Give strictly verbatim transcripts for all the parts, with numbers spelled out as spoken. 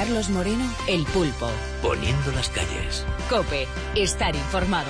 Carlos Moreno, El Pulpo. Poniendo las calles. COPE, estar informado.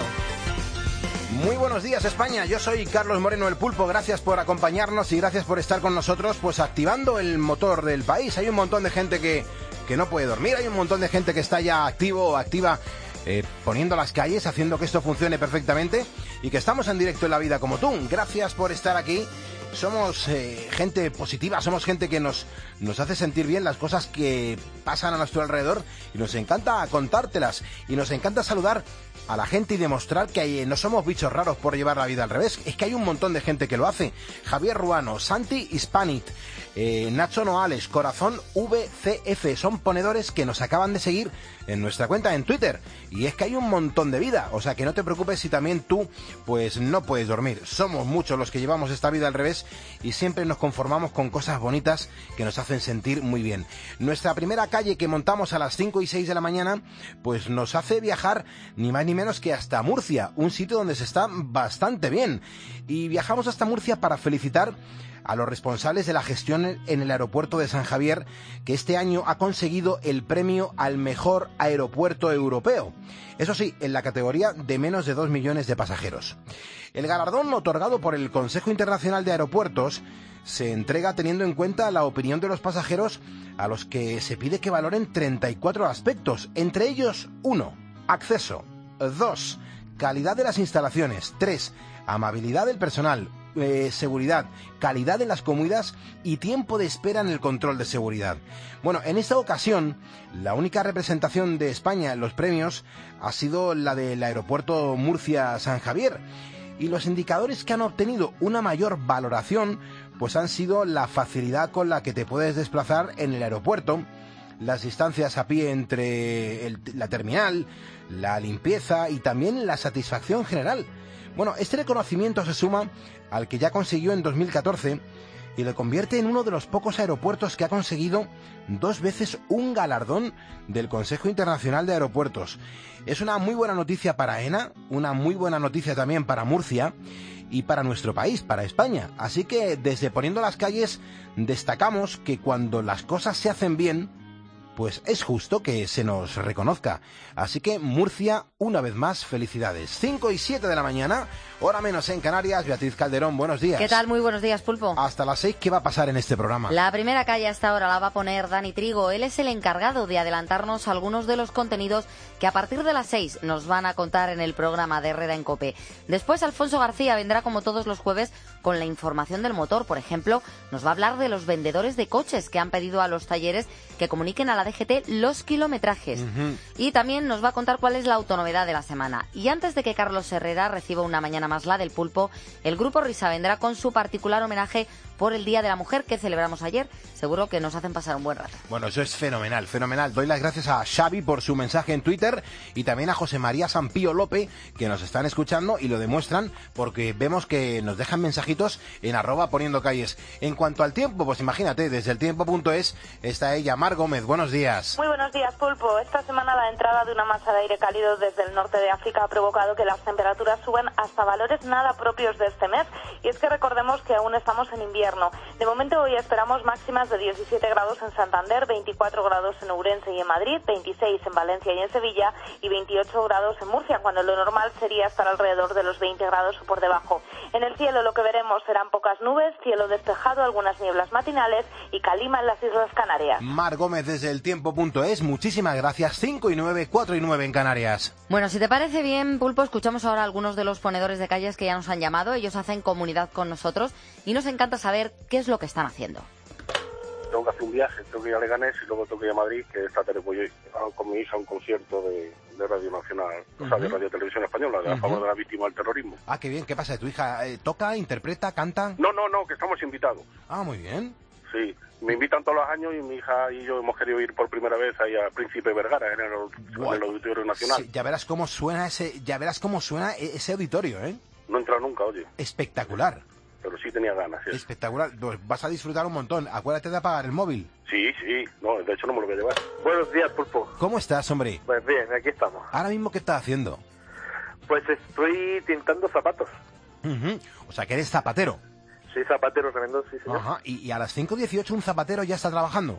Muy buenos días, España. Yo soy Carlos Moreno, El Pulpo. Gracias por acompañarnos y gracias por estar con nosotros, pues activando el motor del país. Hay un montón de gente que, que no puede dormir, hay un montón de gente que está ya activo o activa eh, poniendo las calles, haciendo que esto funcione perfectamente y que estamos en directo en la vida como tú. Gracias por estar aquí. Somos eh, gente positiva, somos gente que nos, nos hace sentir bien las cosas que pasan a nuestro alrededor y nos encanta contártelas y nos encanta saludar a la gente y demostrar que hay, no somos bichos raros por llevar la vida al revés. Es que hay un montón de gente que lo hace. Javier Ruano, Santi Hispanit, eh, Nacho Noales, Corazón V C F, son ponedores que nos acaban de seguir en nuestra cuenta en Twitter. Y es que hay un montón de vida, o sea que no te preocupes si también tú pues no puedes dormir. Somos muchos los que llevamos esta vida al revés y siempre nos conformamos con cosas bonitas que nos hacen sentir muy bien. Nuestra primera calle que montamos a las cinco y seis de la mañana pues nos hace viajar ni más ni menos que hasta Murcia, un sitio donde se está bastante bien. Y viajamos hasta Murcia para felicitar a los responsables de la gestión en el aeropuerto de San Javier, que este año ha conseguido el premio al mejor aeropuerto europeo. Eso sí, en la categoría de menos de dos millones de pasajeros. El galardón otorgado por el Consejo Internacional de Aeropuertos se entrega teniendo en cuenta la opinión de los pasajeros, a los que se pide que valoren treinta y cuatro aspectos, entre ellos uno, acceso; dos, calidad de las instalaciones; tres, amabilidad del personal; Eh, seguridad, calidad en las comidas y tiempo de espera en el control de seguridad. Bueno, en esta ocasión, la única representación de España en los premios ha sido la del aeropuerto Murcia-San Javier. Y los indicadores que han obtenido una mayor valoración, pues han sido la facilidad con la que te puedes desplazar en el aeropuerto, las distancias a pie entre el, la terminal, la limpieza y también la satisfacción general. Bueno, este reconocimiento se suma al que ya consiguió en dos mil catorce y le convierte en uno de los pocos aeropuertos que ha conseguido dos veces un galardón del Consejo Internacional de Aeropuertos. Es una muy buena noticia para AENA, una muy buena noticia también para Murcia y para nuestro país, para España. Así que desde Poniendo las Calles destacamos que cuando las cosas se hacen bien, pues es justo que se nos reconozca. Así que Murcia, una vez más, felicidades. cinco y siete de la mañana, hora menos en Canarias. Beatriz Calderón, buenos días. ¿Qué tal? Muy buenos días, Pulpo. Hasta las seis, ¿qué va a pasar en este programa? La primera calle hasta ahora la va a poner Dani Trigo. Él es el encargado de adelantarnos algunos de los contenidos que a partir de las seis nos van a contar en el programa de Herrera en COPE. Después, Alfonso García vendrá como todos los jueves con la información del motor. Por ejemplo, nos va a hablar de los vendedores de coches que han pedido a los talleres que comuniquen a la D G T los kilometrajes. Uh-huh. Y también nos va a contar cuál es la autonovedad de la semana. Y antes de que Carlos Herrera reciba una mañana más la del Pulpo, el Grupo Risa vendrá con su particular homenaje por el Día de la Mujer que celebramos ayer. Seguro que nos hacen pasar un buen rato. Bueno, eso es fenomenal, fenomenal. Doy las gracias a Xavi por su mensaje en Twitter y también a José María Sampío López, que nos están escuchando y lo demuestran porque vemos que nos dejan mensajitos en arroba poniendo calles. En cuanto al tiempo, pues imagínate, desde el tiempo punto es está ella, Mar Gómez. Buenos días. Muy buenos días, Pulpo. Esta semana la entrada de una masa de aire cálido desde el norte de África ha provocado que las temperaturas suban hasta valores nada propios de este mes. Y es que recordemos que aún estamos en invierno. De momento hoy esperamos máximas de diecisiete grados en Santander, veinticuatro grados en Ourense y en Madrid, veintiséis en Valencia y en Sevilla y veintiocho grados en Murcia, cuando lo normal sería estar alrededor de los veinte grados o por debajo. En el cielo lo que veremos serán pocas nubes, cielo despejado, algunas nieblas matinales y calima en las Islas Canarias. Mar Gómez desde el tiempo punto es, muchísimas gracias. Cinco y nueve, cuatro y nueve en Canarias. Bueno, si te parece bien, Pulpo, escuchamos ahora a algunos de los ponedores de calles que ya nos han llamado. Ellos hacen comunidad con nosotros y nos encanta saber qué es lo que están haciendo. Tengo que hacer un viaje, tengo que ir a Leganés y luego tengo que ir a Madrid, que esta tarde voy a, con mi hija a un concierto de, de Radio Nacional, uh-huh. o sea, de Radio Televisión Española, de uh-huh. a favor de la víctima del terrorismo. Ah, qué bien, ¿qué pasa? ¿Tu hija eh, toca, interpreta, canta? No, no, no, que estamos invitados. Ah, muy bien. Sí, me invitan todos los años y mi hija y yo hemos querido ir por primera vez ahí a Príncipe Vergara, en el, en el Auditorio Nacional. Sí, ya verás cómo suena ese, ya verás cómo suena ese auditorio, ¿eh? No he entrado nunca, oye. Espectacular. Pero sí tenía ganas. ¿Sí? Espectacular. Pues vas a disfrutar un montón. Acuérdate de apagar el móvil. Sí, sí. No, de hecho no me lo voy a llevar. Buenos días, Pulpo. ¿Cómo estás, hombre? Pues bien, aquí estamos. ¿Ahora mismo qué estás haciendo? Pues estoy tintando zapatos. Uh-huh. O sea, que eres zapatero. Sí, zapatero tremendo, sí, señor. Ajá. ¿Y, y a las cinco dieciocho un zapatero ya está trabajando? Sí,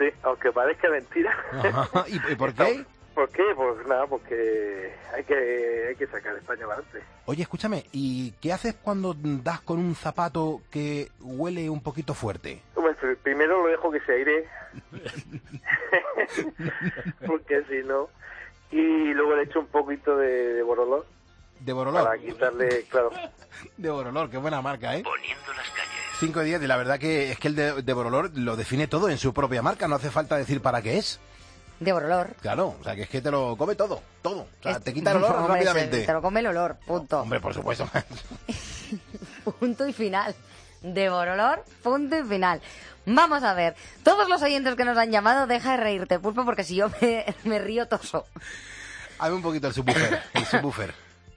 Sí, aunque parezca mentira. Ajá. ¿Y, ¿Y por qué? ¿Por qué? Pues nada, porque hay que hay que sacar España adelante. Oye, escúchame, ¿y qué haces cuando das con un zapato que huele un poquito fuerte? Pues primero lo dejo que se aire, porque si no... Y luego le echo un poquito de, de borolor. ¿De borolor? Para quitarle, claro. De borolor, qué buena marca, ¿eh? Poniendo las calles. cinco de diez, y la verdad que es que el de, de borolor lo define todo en su propia marca, no hace falta decir para qué es. De borolor. Claro, o sea, que es que te lo come todo, todo. O sea, Es- te quita el olor Hombre, rápidamente. se- Te lo come el olor, punto. Hombre, por supuesto. Punto y final. De borolor, punto y final. Vamos a ver. Todos los oyentes que nos han llamado, deja de reírte, Pulpo, porque si yo me, me río toso. Hazme un poquito el subwoofer, el subwoofer.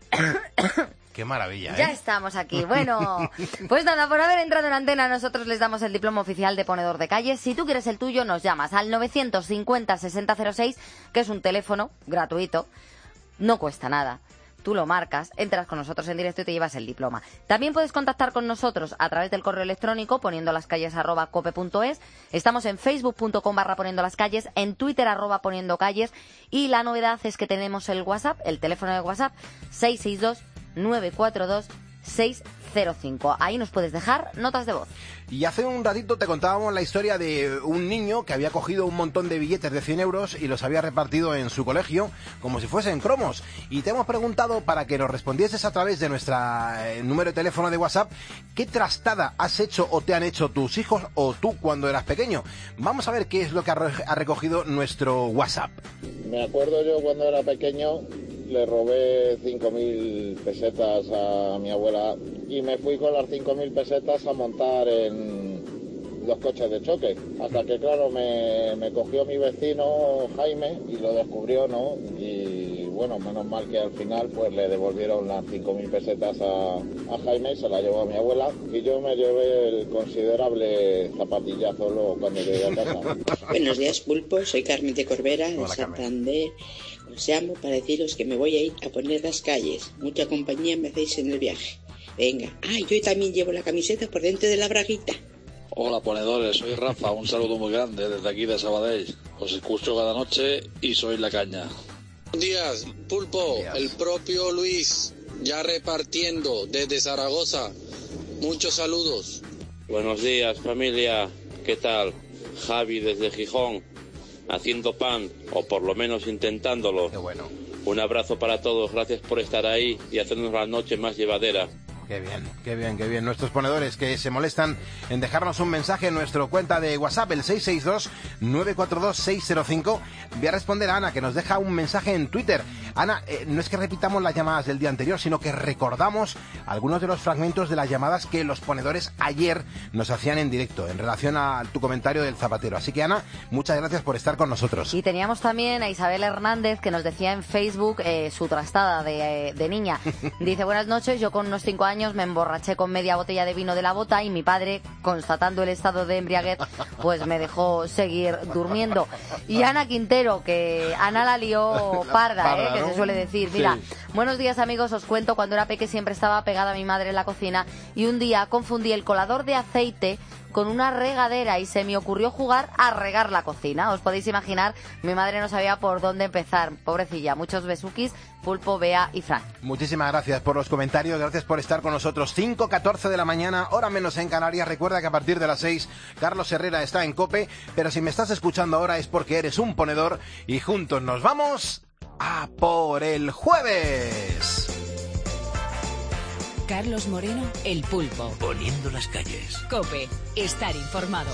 Qué maravilla, ¿eh? Ya estamos aquí. Bueno, pues nada, por haber entrado en antena, nosotros les damos el diploma oficial de ponedor de calles. Si tú quieres el tuyo, nos llamas al novecientos cincuenta sesenta cero seis, que es un teléfono gratuito. No cuesta nada. Tú lo marcas, entras con nosotros en directo y te llevas el diploma. También puedes contactar con nosotros a través del correo electrónico poniendo las calles arroba cope punto es. Estamos en facebook punto com barra poniendo las calles, en Twitter arroba poniendo calles. Y la novedad es que tenemos el WhatsApp, el teléfono de WhatsApp, seis seis dos nueve cuatro dos seis cero cinco. Ahí nos puedes dejar notas de voz. Y hace un ratito te contábamos la historia de un niño que había cogido un montón de billetes de cien euros y los había repartido en su colegio como si fuesen cromos. Y te hemos preguntado para que nos respondieses a través de nuestro eh, número de teléfono de WhatsApp qué trastada has hecho o te han hecho tus hijos o tú cuando eras pequeño. Vamos a ver qué es lo que ha, re- ha recogido nuestro WhatsApp. Me acuerdo yo cuando era pequeño, le robé cinco mil pesetas a mi abuela y me fui con las cinco mil pesetas a montar en los coches de choque. Hasta que, claro, me, me cogió mi vecino Jaime y lo descubrió, ¿no? Y bueno, menos mal que al final pues le devolvieron las cinco mil pesetas a, a Jaime y se la llevó a mi abuela. Y yo me llevé el considerable zapatillazo luego cuando llegué a casa. Buenos días, Pulpo. Soy Carmen de Corbera, de Hola, Carmen. Santander. Os llamo para deciros que me voy a ir a poner las calles. Mucha compañía me hacéis en el viaje. Venga. Ah, yo también llevo la camiseta por dentro de la braguita. Hola ponedores, soy Rafa, un saludo muy grande desde aquí de Sabadell. Os escucho cada noche y sois la caña. Buenos días, Pulpo, días. el propio Luis, ya repartiendo desde Zaragoza. Muchos saludos. Buenos días familia, ¿qué tal? Javi desde Gijón, haciendo pan, o por lo menos intentándolo. Qué bueno. Un abrazo para todos, gracias por estar ahí y hacernos la noche más llevadera. Qué bien, qué bien, qué bien. Nuestros ponedores que se molestan en dejarnos un mensaje en nuestra cuenta de WhatsApp, el seis seis dos nueve cuatro dos seis cero cinco. Voy a responder a Ana, que nos deja un mensaje en Twitter. Ana, eh, no es que repitamos las llamadas del día anterior, sino que recordamos algunos de los fragmentos de las llamadas que los ponedores ayer nos hacían en directo, en relación a tu comentario del zapatero. Así que, Ana, muchas gracias por estar con nosotros. Y teníamos también a Isabel Hernández, que nos decía en Facebook eh, su trastada de, de niña. Dice, buenas noches, yo con unos cinco años me emborraché con media botella de vino de la bota y mi padre, constatando el estado de embriaguez, pues me dejó seguir durmiendo. Y Ana Quintero, que Ana la lió parda, Parda, ¿eh? Que ¿no? se suele decir. Sí. Mira, buenos días amigos, os cuento, cuando era peque siempre estaba pegada a mi madre en la cocina y un día confundí el colador de aceite con una regadera y se me ocurrió jugar a regar la cocina. Os podéis imaginar, mi madre no sabía por dónde empezar. Pobrecilla, muchos besuquis, Pulpo, Bea y Fran. Muchísimas gracias por los comentarios, gracias por estar con nosotros. cinco catorce de la mañana, hora menos en Canarias. Recuerda que a partir de las seis, Carlos Herrera está en COPE, pero si me estás escuchando ahora es porque eres un ponedor y juntos nos vamos a por el jueves. Carlos Moreno, El Pulpo. Poniendo las calles. COPE, estar informado.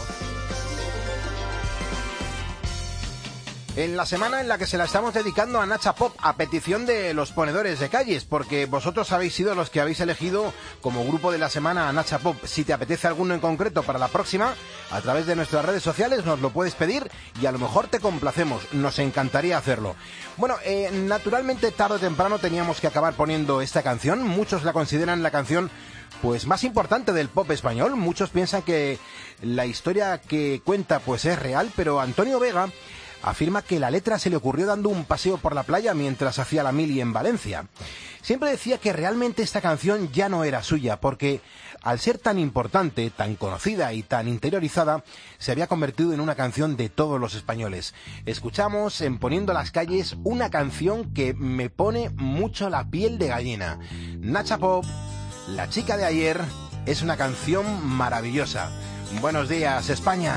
En la semana en la que se la estamos dedicando a Nacha Pop, a petición de los ponedores de calles, porque vosotros habéis sido los que habéis elegido como grupo de la semana a Nacha Pop. Si te apetece alguno en concreto para la próxima, a través de nuestras redes sociales nos lo puedes pedir y a lo mejor te complacemos. Nos encantaría hacerlo. Bueno, eh, naturalmente tarde o temprano teníamos que acabar poniendo esta canción. Muchos la consideran la canción pues más importante del pop español. Muchos piensan que la historia que cuenta pues es real, pero Antonio Vega afirma que la letra se le ocurrió dando un paseo por la playa mientras hacía la mili en Valencia. Siempre decía que realmente esta canción ya no era suya, porque al ser tan importante, tan conocida y tan interiorizada, se había convertido en una canción de todos los españoles. Escuchamos en Poniendo las calles una canción que me pone mucho la piel de gallina. Nacha Pop, La chica de ayer, es una canción maravillosa. Buenos días, España.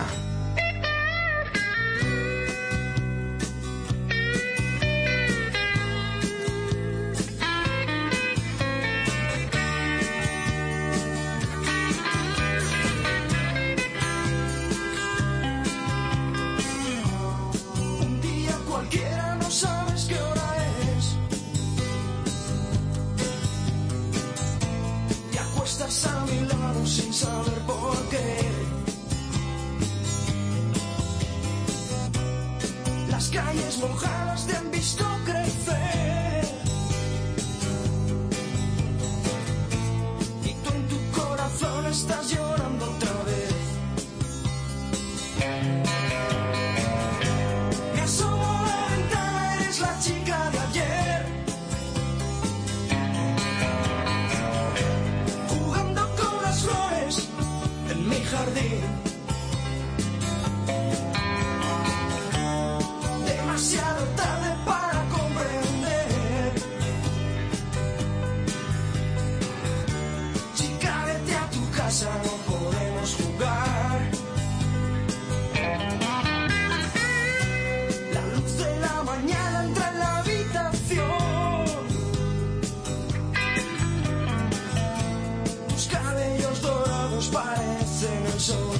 Estás a mi lado sin saber por qué. Las calles mojadas te han visto crecer. Y tú en tu corazón estás llorando otra vez. Me asomo a la ventana, eres la chica de ayer. En mi jardín, demasiado tarde para comprender. Chica, vete a tu casa, no podemos jugar. La luz de la mañana entra en la habitación. Tus cabellos dorados parecen el sol.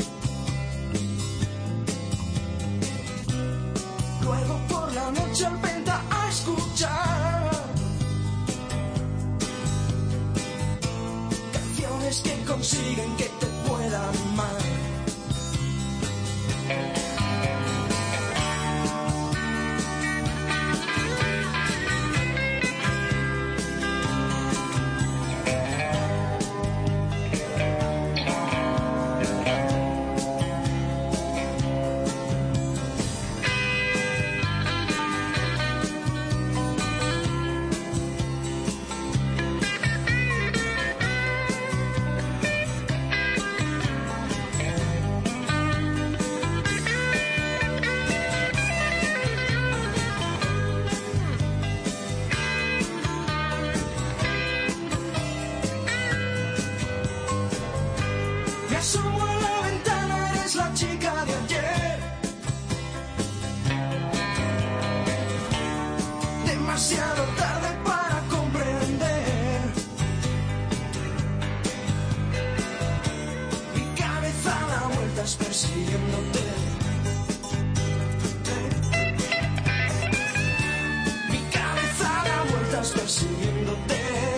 Luego por la noche al penta a escuchar canciones que consiguen que te pueda amar. Demasiado tarde para comprender. Mi cabeza da vueltas persiguiéndote. Mi cabeza da vueltas persiguiéndote.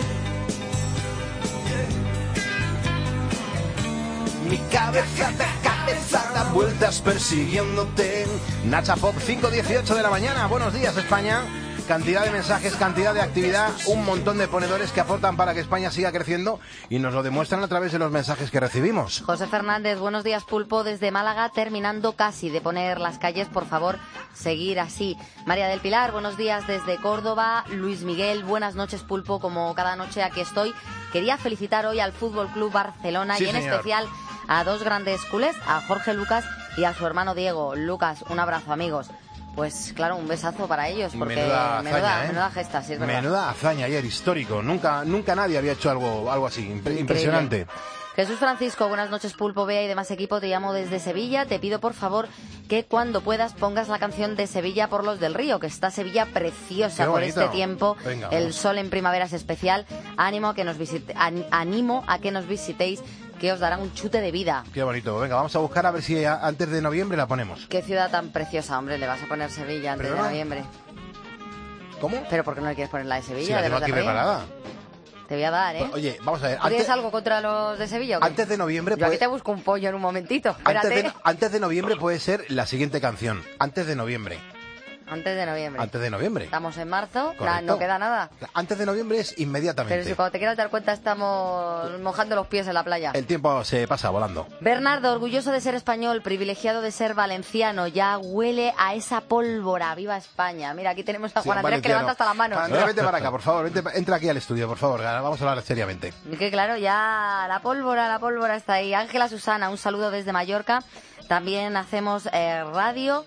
Mi cabeza da, cabeza da vueltas persiguiéndote. Nacha Pop, cinco dieciocho de la mañana. Buenos días, España. Cantidad de mensajes, cantidad de actividad, un montón de ponedores que aportan para que España siga creciendo y nos lo demuestran a través de los mensajes que recibimos. José Fernández, buenos días, Pulpo, desde Málaga, terminando casi de poner las calles, por favor, seguir así. María del Pilar, buenos días desde Córdoba. Luis Miguel, buenas noches, Pulpo, como cada noche aquí estoy. Quería felicitar hoy al Fútbol Club Barcelona, sí, y en señor. especial a dos grandes culés, a Jorge Lucas y a su hermano Diego. Lucas, un abrazo, amigos. Pues claro, un besazo para ellos, porque menuda, menuda, hazaña, ¿eh? menuda gesta, sí, es verdad. Menuda hazaña ayer, histórico. Nunca nunca nadie había hecho algo algo así, Impre- impresionante. Jesús Francisco, buenas noches, Pulpo, Bea y demás equipo, te llamo desde Sevilla. Te pido por favor que cuando puedas pongas la canción de Sevilla por los del Río, que está Sevilla preciosa por este tiempo. Venga, el sol en primavera es especial. Ánimo a que nos visite, an, animo a que nos visitéis, que os dará un chute de vida. Qué bonito. Venga, vamos a buscar a ver si a, antes de noviembre la ponemos. Qué ciudad tan preciosa, hombre, le vas a poner Sevilla antes ¿Perdona? de noviembre. ¿Cómo? ¿Pero por qué no le quieres poner la de Sevilla? Sí, la de tengo los aquí de preparada. Te voy a dar, ¿eh? Pues, oye, vamos a ver. ¿Tienes Antes, algo contra los de Sevilla o qué? antes de noviembre... Yo puede, aquí te busco un pollo en un momentito, espérate. Antes de, antes de noviembre puede ser la siguiente canción. Antes de noviembre. Antes de noviembre. Antes de noviembre. Estamos en marzo, na- Correcto. no queda nada. Antes de noviembre es inmediatamente. Pero si cuando te quieras dar cuenta estamos mojando los pies en la playa. El tiempo se pasa volando. Bernardo, orgulloso de ser español, privilegiado de ser valenciano, ya huele a esa pólvora. ¡Viva España! Mira, aquí tenemos a Sí, Juan Andrés que valenciano. levanta hasta las manos. Juan Andrés, vente para acá, por favor. Vente, entra aquí al estudio, por favor. Vamos a hablar seriamente. Y que claro, ya la pólvora, la pólvora está ahí. Ángela Susana, un saludo desde Mallorca. También hacemos eh, radio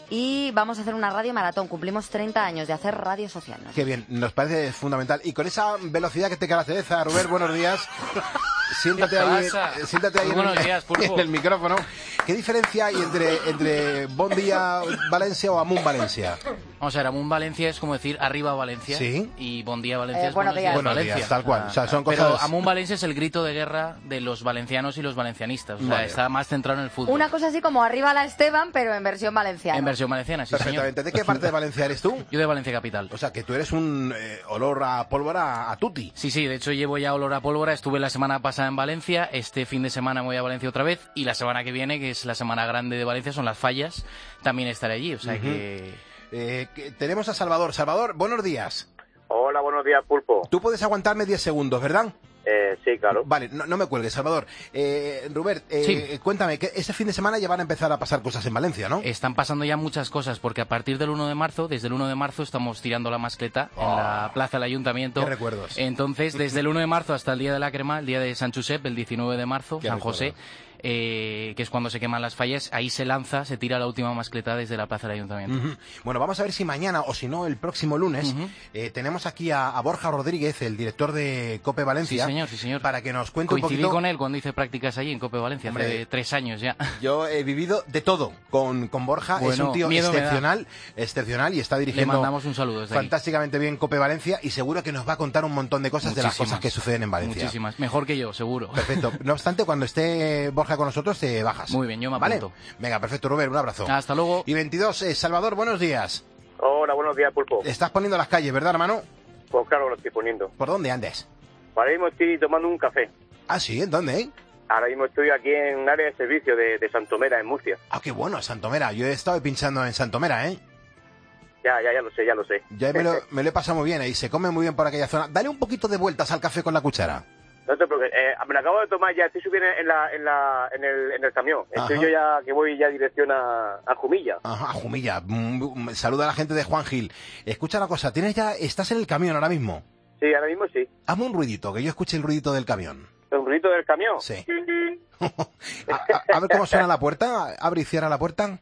y vamos a hacer una radio maratón. Cumplimos treinta años de hacer radio social, ¿no? Qué bien, nos parece fundamental. Y con esa velocidad que te caracteriza, Rubén, buenos días. Siéntate ¿Qué ahí, pasa? eh, siéntate ahí Muy en, buenos el, días, Pulpo. en el micrófono. ¿Qué diferencia hay entre, entre Bon Día Valencia o Amun Valencia? Vamos a ver, Amun Valencia es como decir arriba Valencia. Sí. Y Bon Día Valencia Eh, es buenos buenos días. días, Buenos Valencia. días, tal cual. O sea, son Pero cosas- Amun Valencia es el grito de guerra de los valencianos y los valencianistas. O sea, Vale. está más centrado en el fútbol. Una cosa así como arriba la Esteban, pero en versión valenciana. En versión valenciana, sí, Perfectamente. señor. ¿De qué parte de Valencia eres tú? Yo de Valencia Capital. O sea, que tú eres un eh, olor a pólvora a tutti. Sí, sí, de hecho llevo ya olor a pólvora. Estuve la semana pasada en Valencia, este fin de semana me voy a Valencia otra vez y la semana que viene, que es la semana grande de Valencia, son las fallas, también estaré allí. O sea Ujú. que... Eh, que- tenemos a Salvador. Salvador, buenos días. Hola, buenos días, Pulpo. Tú puedes aguantarme diez segundos, ¿verdad? Eh, sí, claro. Vale, no, no me cuelgues, Salvador. Eh, Rubert, eh, Sí. cuéntame, que ese fin de semana ya van a empezar a pasar cosas en Valencia, ¿no? Están pasando ya muchas cosas, porque a partir del uno de marzo, desde el uno de marzo, estamos tirando la mascleta en la plaza del ayuntamiento. Qué recuerdos. Entonces, desde el uno de marzo hasta el día de la crema, el día de San Josep, el diecinueve de marzo, Qué San recuerdos. José, eh, que es cuando se queman las fallas, ahí se lanza, se tira la última mascleta desde la plaza del ayuntamiento. Ujú. Bueno, vamos a ver si mañana o si no el próximo lunes Ujú. eh, tenemos aquí a, a Borja Rodríguez, el director de Cope Valencia, Sí, señor, sí, señor. para que nos cuente un Coincidí poquito. con él cuando hice prácticas allí en Cope Valencia, Hombre, hace tres años ya. Yo he vivido de todo con, con Borja, es Bueno, un tío miedo me da. excepcional, excepcional y está Le dirigiendo mandamos un saludo desde aquí. fantásticamente bien Cope Valencia y seguro que nos va a contar un montón de cosas de las Muchísimas. cosas que suceden en Valencia. Muchísimas. Mejor que yo, seguro. Perfecto. No obstante, cuando esté Borja con nosotros, te bajas. Muy bien, yo me ¿Vale? apunto. Venga, perfecto, Rubén, un abrazo. Hasta luego. Y veintidós, eh, Salvador, buenos días. Hola, buenos días, Pulpo. Estás poniendo las calles, ¿verdad, hermano? Pues claro, lo estoy poniendo. ¿Por dónde andes? Ahora mismo estoy tomando un café. Ah, sí, ¿en dónde, eh? Ahora mismo estoy aquí en un área de servicio de, de Santomera, en Murcia. Ah, qué bueno, Santomera. Yo he estado pinchando en Santomera, ¿eh? Ya, ya, ya lo sé, ya lo sé. Ya me lo, me lo he pasado muy bien y se come muy bien por aquella zona. Dale un poquito de vueltas al café con la cuchara. No te preocupes, eh, me lo acabo de tomar ya, estoy subiendo en, la, en, la, en, el, en el camión. Estoy Ajá. yo ya que voy ya dirección a, a Jumilla. Ajá, Jumilla. Mm, mm, Saluda a la gente de Juan Gil. Escucha una cosa, tienes ya, estás en el camión ahora mismo. Sí, ahora mismo sí. Hazme un ruidito, que yo escuche el ruidito del camión. ¿El ruido del camión? Sí. A, a- a ver cómo suena la puerta. Abre y cierra la puerta.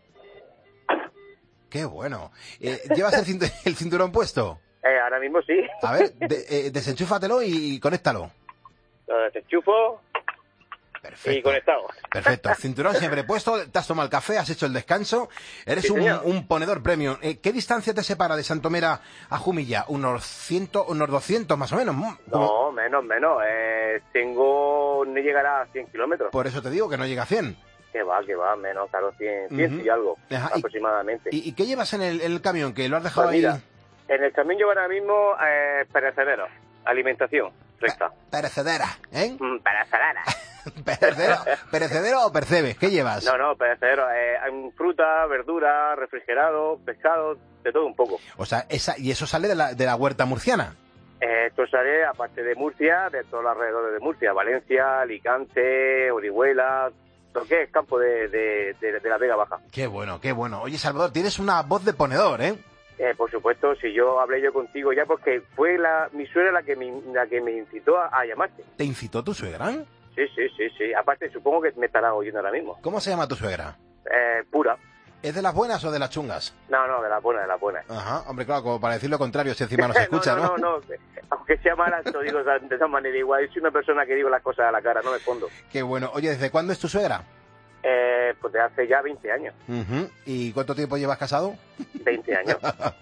Qué bueno. Eh, ¿Llevas el, cintu- el cinturón puesto? Eh, ahora mismo sí. A ver, de- eh, desenchúfatelo y, y conéctalo. Lo desenchufo y conectado. Perfecto. Cinturón siempre puesto, te has tomado el café, has hecho el descanso. Eres Sí, un, señor. un ponedor premium. Eh, ¿Qué distancia te separa de Santomera a Jumilla? Unos ciento, unos doscientos más o menos. Mm, como- No, menos, menos. Eh, tengo... no llegará a cien kilómetros. Por eso te digo que no llega a cien. Que va, que va, menos, claro, cien, cien Ujú. y algo, Ajá, y- aproximadamente. ¿Y, y qué llevas en el, en el camión? Que lo has dejado Pues mira, ahí. en el camión llevo ahora mismo eh, perecederos, alimentación, recta. Perecedera, ¿eh? Mm, perecedera. ¿Perecedero, perecedero o percebes? ¿Qué llevas? No, no, perecederos. Eh, hay fruta, verdura, refrigerado, pescado, de todo un poco. O sea, esa, y eso sale de la, de la huerta murciana. Eh, esto sale, aparte de Murcia, de todos los alrededores de Murcia, Valencia, Alicante, Orihuela, lo que es campo de, de, de, de la Vega Baja. Qué bueno, qué bueno. Oye, Salvador, tienes una voz de ponedor, ¿eh? Eh, por supuesto, si yo hablé yo contigo ya, porque fue la mi suegra la que me, la que me incitó a, a llamarte. ¿Te incitó tu suegra? Sí, sí, sí, sí. Aparte, supongo que me estará oyendo ahora mismo. ¿Cómo se llama tu suegra? Eh, pura. ¿Es de las buenas o de las chungas? No, no, de la buena, de la buena. Ajá, hombre, claro, como para decir lo contrario, si encima no se escucha, no, ¿no? no, no, no. Aunque sea mala, te lo digo de esa manera igual. Soy una persona que digo las cosas a la cara, no me escondo. Qué bueno. Oye, ¿desde cuándo es tu suegra? Eh, pues de hace ya veinte años. Ujú. ¿Y cuánto tiempo llevas casado? veinte años.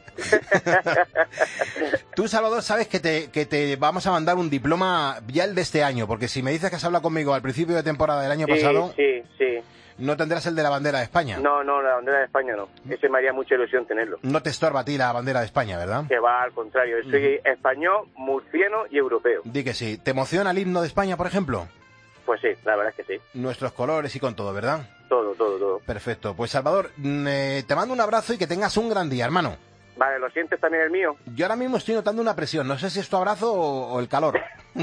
Tú, Salvador, sabes que te, que te vamos a mandar un diploma ya el de este año, porque si me dices que has hablado conmigo al principio de temporada del año Sí, pasado, sí, sí. no tendrás el de la bandera de España. No, no, la bandera de España no. Ese me haría mucha ilusión tenerlo. No te estorba a ti la bandera de España, ¿verdad? Que va al contrario. Yo soy español, murciano y europeo. Di que sí. ¿Te emociona el himno de España, por ejemplo? Pues sí, la verdad es que sí. Nuestros colores y con todo, ¿verdad? Todo, todo, todo. Perfecto. Pues Salvador, eh, te mando un abrazo y que tengas un gran día, hermano. Vale, ¿lo sientes también el mío? Yo ahora mismo estoy notando una presión. No sé si es tu abrazo o, o el calor.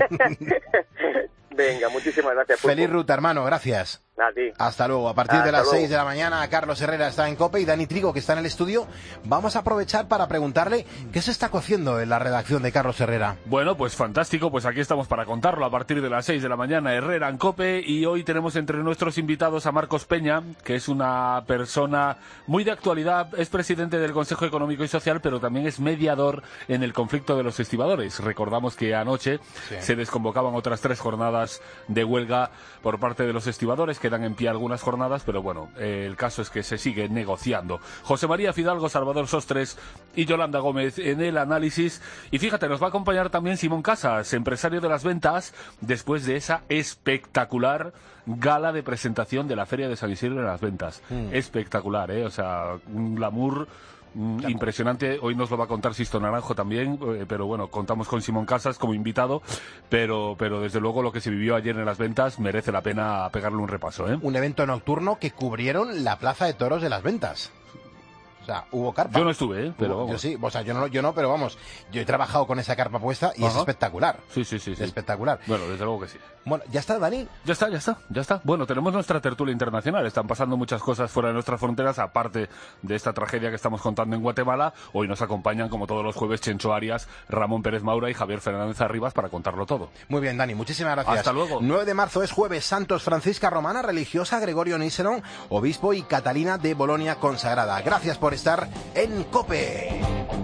Venga, muchísimas gracias. Feliz ruta, hermano. Gracias. A ti. Hasta luego. A partir Hasta de las luego. seis de la mañana, Carlos Herrera está en COPE y Dani Trigo, que está en el estudio. Vamos a aprovechar para preguntarle qué se está cociendo en la redacción de Carlos Herrera. Bueno, pues fantástico, pues aquí estamos para contarlo a partir de las seis de la mañana, Herrera en COPE, y hoy tenemos entre nuestros invitados a Marcos Peña, que es una persona muy de actualidad, es presidente del Consejo Económico y Social, pero también es mediador en el conflicto de los estibadores. Recordamos que anoche sí. se desconvocaban otras tres jornadas de huelga por parte de los estibadores, quedan en pie algunas jornadas, pero bueno, eh, el caso es que se sigue negociando. José María Fidalgo, Salvador Sostres y Yolanda Gómez en el análisis. Y fíjate, nos va a acompañar también Simón Casas, empresario de las ventas, después de esa espectacular gala de presentación de la Feria de San Isidro en las ventas. Mm. Espectacular, ¿eh? O sea, un glamour Mm, impresionante. Hoy nos lo va a contar Sisto Naranjo también, eh, pero bueno, contamos con Simón Casas como invitado, pero pero desde luego lo que se vivió ayer en las ventas merece la pena pegarle un repaso, ¿eh? Un evento nocturno que cubrieron la Plaza de Toros de las Ventas. O sea, hubo carpa. Yo no estuve, ¿eh? Pero vamos. Yo sí, o sea, yo no, yo no, pero vamos, yo he trabajado con esa carpa puesta y Ajá. es espectacular. Sí, sí, sí, sí. Espectacular. Bueno, desde luego que sí. Bueno, ¿ya está, Dani? Ya está, ya está, ya está. Bueno, tenemos nuestra tertulia internacional. Están pasando muchas cosas fuera de nuestras fronteras, aparte de esta tragedia que estamos contando en Guatemala. Hoy nos acompañan, como todos los jueves, Chencho Arias, Ramón Pérez Maura y Javier Fernández Arribas para contarlo todo. Muy bien, Dani, muchísimas gracias. Hasta luego. nueve de marzo es jueves, Santos Francisca Romana Religiosa, Gregorio Niceron, obispo, y Catalina de Bolonia consagrada. Gracias por estar en COPE.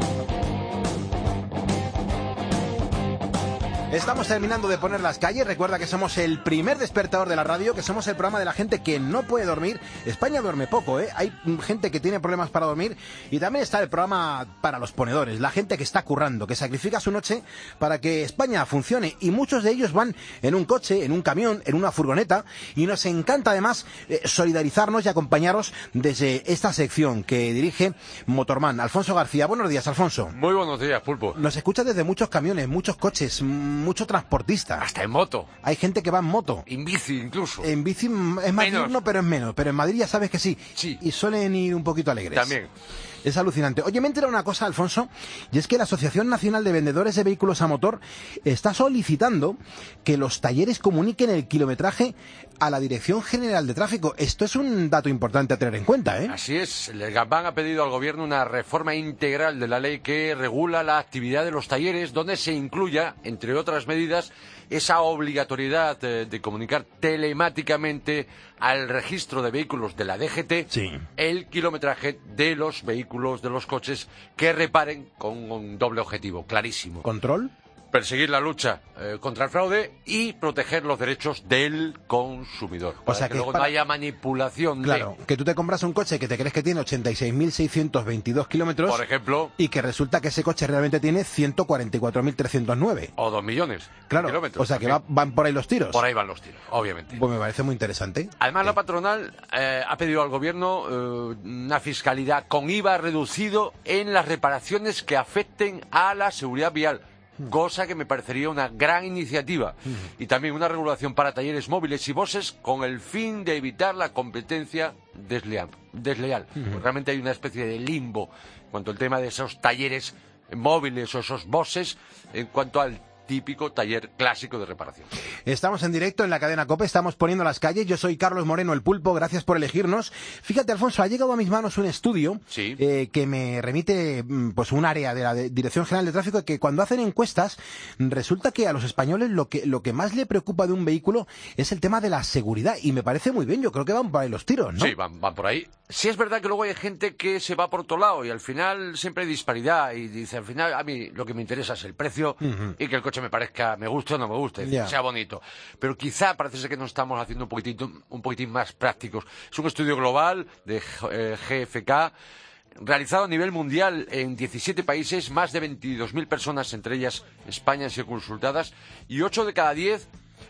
Estamos terminando de poner las calles. Recuerda que somos el primer despertador de la radio, que somos el programa de la gente que no puede dormir. España duerme poco, ¿eh? Hay gente que tiene problemas para dormir. Y también está el programa para los ponedores, la gente que está currando, que sacrifica su noche para que España funcione. Y muchos de ellos van en un coche, en un camión, en una furgoneta. Y nos encanta además eh, solidarizarnos y acompañaros desde esta sección que dirige Motorman. Alfonso García, buenos días, Alfonso. Muy buenos días, Pulpo. Nos escucha desde muchos camiones, muchos coches, mucho transportista. Hasta en moto. Hay gente que va en moto. En bici incluso. En bici es más diurno, pero es menos. Pero en Madrid ya sabes que sí. Sí. Y suelen ir un poquito alegres. También. Es alucinante. Oye, me he enterado una cosa, Alfonso, y es que la Asociación Nacional de Vendedores de Vehículos a Motor está solicitando que los talleres comuniquen el kilometraje a la Dirección General de Tráfico. Esto es un dato importante a tener en cuenta, ¿eh? Así es. El GAPBAN ha pedido al Gobierno una reforma integral de la ley que regula la actividad de los talleres, donde se incluya, entre otras medidas, esa obligatoriedad de, de comunicar telemáticamente al registro de vehículos de la D G T sí. el kilometraje de los vehículos, de los coches que reparen, con un doble objetivo, clarísimo. ¿Control? Perseguir la lucha eh, contra el fraude y proteger los derechos del consumidor. Para o sea que, que luego para... no haya manipulación. Claro, de... que tú te compras un coche que te crees que tiene ochenta y seis mil seiscientos veintidós kilómetros. Por ejemplo. Y que resulta que ese coche realmente tiene ciento cuarenta y cuatro mil trescientos nueve. O dos millones. Claro, kilómetros, o sea que va, van por ahí los tiros. Por ahí van los tiros, obviamente. Pues me parece muy interesante. Además, sí. la patronal eh, ha pedido al Gobierno eh, una fiscalidad con I V A reducido en las reparaciones que afecten a la seguridad vial. Cosa que me parecería una gran iniciativa. Uh-huh. Y también una regulación para talleres móviles y buses con el fin de evitar la competencia desleal. desleal. Uh-huh. Realmente hay una especie de limbo en cuanto al tema de esos talleres móviles o esos buses en cuanto al típico taller clásico de reparación. Estamos en directo en la cadena COPE, estamos poniendo las calles. Yo soy Carlos Moreno, el Pulpo, gracias por elegirnos. Fíjate, Alfonso, ha llegado a mis manos un estudio sí. eh, que me remite pues un área de la de Dirección General de Tráfico, que cuando hacen encuestas resulta que a los españoles lo que lo que más le preocupa de un vehículo es el tema de la seguridad, y me parece muy bien. Yo creo que van por ahí los tiros, ¿no? Sí, van, van por ahí. Sí es verdad que luego hay gente que se va por otro lado y al final siempre hay disparidad y dice, al final a mí lo que me interesa es el precio uh-huh. y que el coche me parezca, me guste o no me guste, yeah. sea bonito. Pero quizá parece ser que nos estamos haciendo un poquitín, un poquitín más prácticos. Es un estudio global de eh, G F K realizado a nivel mundial en diecisiete países, más de veintidós mil personas, entre ellas España, han sido consultadas, y ocho de cada diez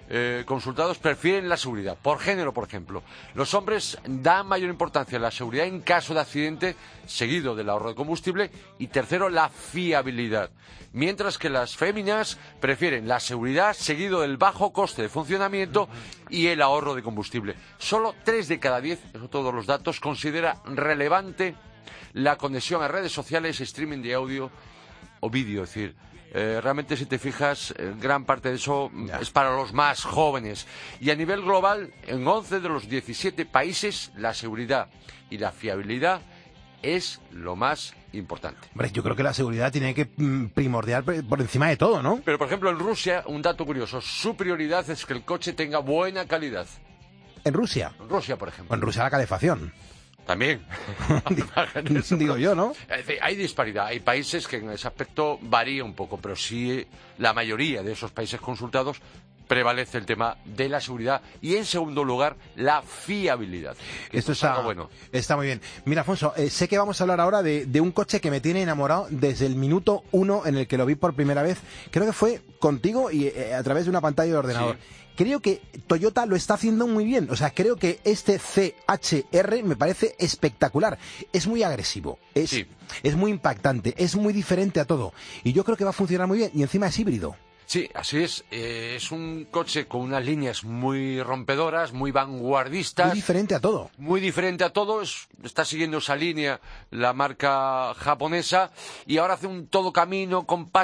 eh, consultados prefieren la seguridad. Por género, por ejemplo. Los hombres dan mayor importancia a la seguridad en caso de accidente, seguido del ahorro de combustible, y tercero, la fiabilidad. Mientras que las féminas prefieren la seguridad, seguido del bajo coste de funcionamiento y el ahorro de combustible. Solo tres de cada diez, eso todos los datos, considera relevante la conexión a redes sociales, streaming de audio o vídeo, es decir, eh, realmente si te fijas, eh, gran parte de eso ya. es para los más jóvenes. Y a nivel global, en once de los diecisiete países, la seguridad y la fiabilidad es lo más importante. Hombre, yo creo que la seguridad tiene que mm, primordial por encima de todo, ¿no? Pero, por ejemplo, en Rusia, un dato curioso, su prioridad es que el coche tenga buena calidad. ¿En Rusia? En Rusia, por ejemplo. En Rusia la calefacción. También. Digo yo, ¿no? Hay disparidad. Hay países que en ese aspecto varía un poco, pero sí la mayoría de esos países consultados prevalece el tema de la seguridad y, en segundo lugar, la fiabilidad. Esto está, bueno. está muy bien. Mira, Afonso, eh, sé que vamos a hablar ahora de, de un coche que me tiene enamorado desde el minuto uno en el que lo vi por primera vez. Creo que fue contigo y eh, a través de una pantalla de ordenador. Sí. Creo que Toyota lo está haciendo muy bien. O sea, creo que este C H R me parece espectacular. Es muy agresivo, es, sí. es muy impactante, es muy diferente a todo. Y yo creo que va a funcionar muy bien. Y encima es híbrido. Sí, así es. Eh, es un coche con unas líneas muy rompedoras, muy vanguardistas. Muy diferente a todo. Muy diferente a todo. Es, está siguiendo esa línea la marca japonesa y ahora hace un todo camino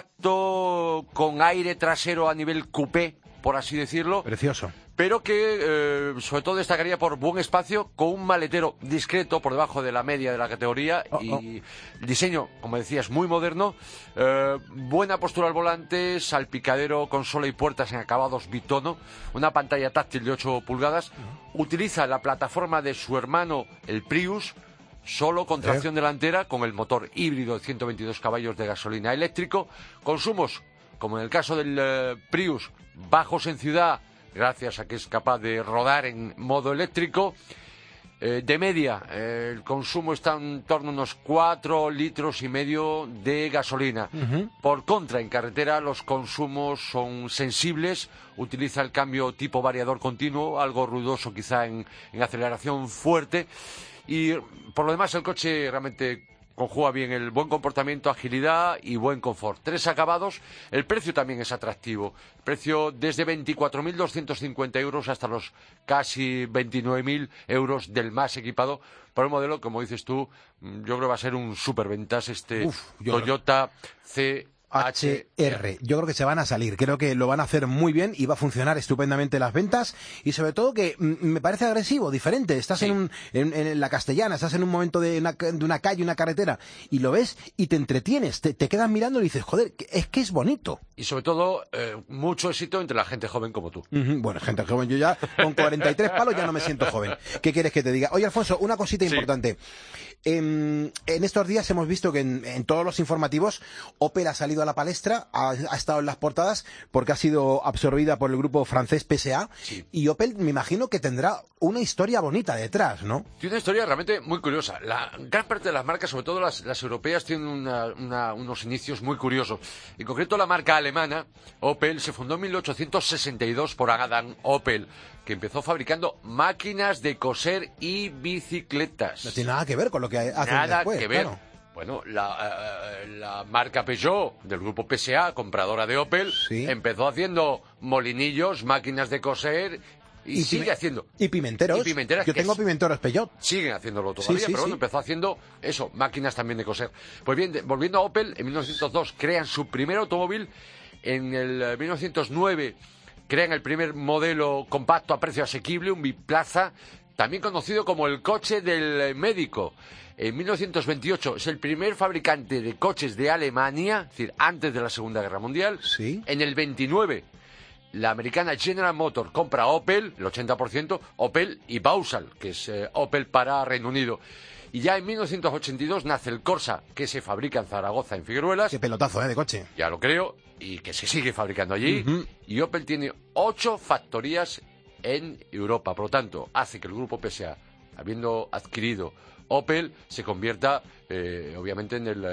compacto con aire trasero a nivel coupé, por así decirlo. Precioso. Pero que eh, sobre todo destacaría por buen espacio, con un maletero discreto por debajo de la media de la categoría. Oh, y oh. el diseño, como decías, muy moderno, eh, buena postura al volante, salpicadero, consola y puertas en acabados bitono, una pantalla táctil de ocho pulgadas, uh-huh. utiliza la plataforma de su hermano, el Prius, solo con tracción ¿Eh? delantera, con el motor híbrido de ciento veintidós caballos de gasolina eléctrico, consumos, como en el caso del eh, Prius, bajos en ciudad, gracias a que es capaz de rodar en modo eléctrico. Eh, de media, eh, el consumo está en torno a unos cuatro litros y medio de gasolina. Uh-huh. Por contra, en carretera los consumos son sensibles, utiliza el cambio tipo variador continuo, algo ruidoso quizá en, en aceleración fuerte, y por lo demás el coche realmente conjuga bien el buen comportamiento, agilidad y buen confort. Tres acabados. El precio también es atractivo. El precio desde veinticuatro mil doscientos cincuenta euros hasta los casi veintinueve mil euros del más equipado. Por el modelo, como dices tú, yo creo que va a ser un superventas este Uf, Toyota C H R. Yo creo que se van a salir, creo que lo van a hacer muy bien y va a funcionar estupendamente las ventas y sobre todo que mm, me parece agresivo, diferente. Estás sí. en, un, en, en la Castellana, estás en un momento de una, de una calle, una carretera y lo ves y te entretienes, te, te quedas mirando y dices, joder, es que es bonito. Y sobre todo, eh, mucho éxito entre la gente joven como tú. Uh-huh. Bueno, gente joven, yo ya con cuarenta y tres palos ya no me siento joven. ¿Qué quieres que te diga? Oye, Alfonso, una cosita sí. importante. En, en estos días hemos visto que en, en todos los informativos Opel ha salido a la palestra, ha, ha estado en las portadas porque ha sido absorbida por el grupo francés P S A sí. y Opel me imagino que tendrá una historia bonita detrás, ¿no? Tiene una historia realmente muy curiosa. La gran parte de las marcas, sobre todo las, las europeas, tienen una, una, unos inicios muy curiosos. En concreto la marca alemana Opel se fundó en mil ochocientos sesenta y dos por Adam Opel, que empezó fabricando máquinas de coser y bicicletas. No tiene nada que ver con lo que hacen nada después. Nada que ver. Claro. Bueno, la, uh, la marca Peugeot, del grupo P S A, compradora de Opel, ¿sí? empezó haciendo molinillos, máquinas de coser y, y sigue haciendo. Y pimenteros. Y pimenteras. Yo tengo es, pimenteros Peugeot. Siguen haciéndolo todavía, sí, sí, pero bueno, sí. empezó haciendo eso, máquinas también de coser. Pues bien, de, volviendo a Opel, en mil novecientos dos crean su primer automóvil, en el mil novecientos nueve crean el primer modelo compacto a precio asequible, un biplaza, también conocido como el coche del médico. En mil novecientos veintiocho es el primer fabricante de coches de Alemania, es decir, antes de la Segunda Guerra Mundial. ¿Sí? En el veintinueve, la americana General Motors compra Opel, el ochenta por ciento, Opel y Vauxhall, que es eh, Opel para Reino Unido. Y ya en mil novecientos ochenta y dos nace el Corsa, que se fabrica en Zaragoza, en Figueruelas. Qué pelotazo, ¿eh? De coche. Ya lo creo, y que se sigue fabricando allí. Uh-huh. Y Opel tiene ocho factorías en Europa. Por lo tanto, hace que el grupo P S A, habiendo adquirido Opel, se convierta, eh, obviamente, en el, eh,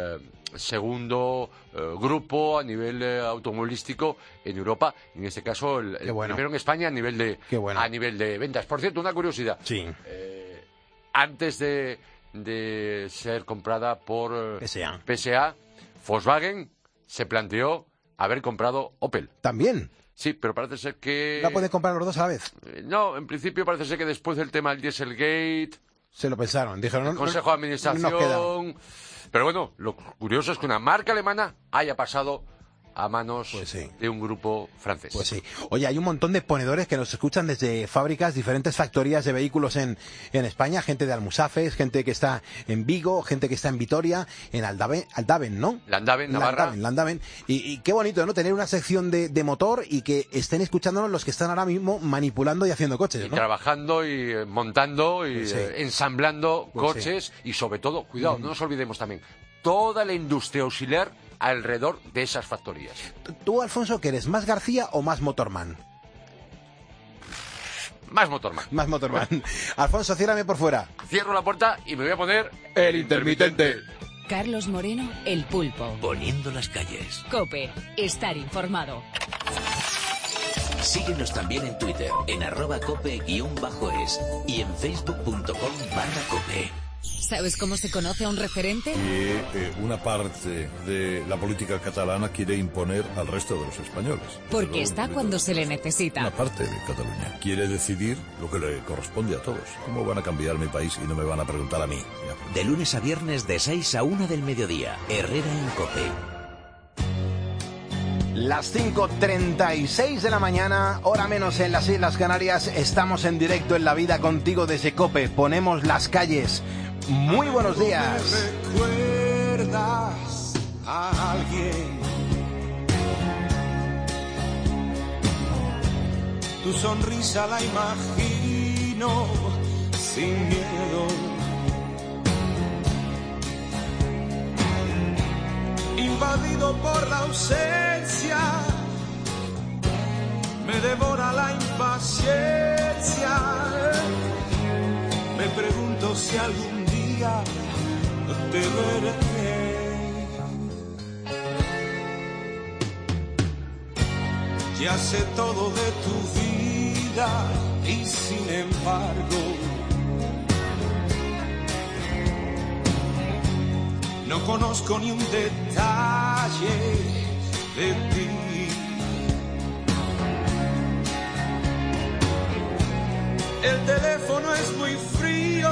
segundo eh, grupo a nivel eh, automovilístico en Europa, en este caso el, el bueno. primero en España a nivel de bueno. a nivel de ventas. Por cierto, una curiosidad. Sí. Eh, antes de, de ser comprada por eh, P S A. P S A, Volkswagen se planteó haber comprado Opel. ¿También? Sí, pero parece ser que... ¿No pueden comprar los dos a la vez? Eh, no, en principio parece ser que después del tema del Dieselgate... Se lo pensaron, dijeron... El no, Consejo de Administración... Pero bueno, lo curioso es que una marca alemana haya pasado a manos pues sí. de un grupo francés. Pues sí. Oye, hay un montón de ponedores que nos escuchan desde fábricas, diferentes factorías de vehículos en, en España, gente de Almusafes, gente que está en Vigo, gente que está en Vitoria, en Aldaven, Aldaven ¿no? Landaven, Navarra. Landaven, Landaven. Y, y qué bonito, ¿no? Tener una sección de, de motor y que estén escuchándonos los que están ahora mismo manipulando y haciendo coches, Y ¿no? trabajando y eh, montando y Pues sí. eh, ensamblando Pues coches sí. y sobre todo, cuidado, Mm. no nos olvidemos también, toda la industria auxiliar alrededor de esas factorías. ¿Tú, Alfonso, que eres más García o más Motorman? Más Motorman. Más Motorman. Alfonso, ciérrame por fuera. Cierro la puerta y me voy a poner el intermitente. Carlos Moreno, El Pulpo. Poniendo las calles. COPE. Estar informado. Síguenos también en Twitter, en arroba cope guión bajo es y en facebook punto com barra cope. ¿Sabes cómo se conoce a un referente? Que eh, una parte de la política catalana quiere imponer al resto de los españoles. Porque Pero, está eh, cuando se le necesita. Una parte de Cataluña quiere decidir lo que le corresponde a todos. ¿Cómo van a cambiar mi país y no me van a preguntar a mí? De lunes a viernes de seis a una del mediodía. Herrera en COPE. Las cinco treinta y seis de la mañana, hora menos en las Islas Canarias. Estamos en directo en La Vida contigo desde COPE. Ponemos las calles. Muy buenos días. ¿Recuerdas a alguien? Tu sonrisa la imagino sin miedo. Invadido por la ausencia, me devora la impaciencia. Me pregunto si algún día te veré. Ya sé todo de tu vida y sin embargo no conozco ni un detalle de ti. El teléfono es muy frío,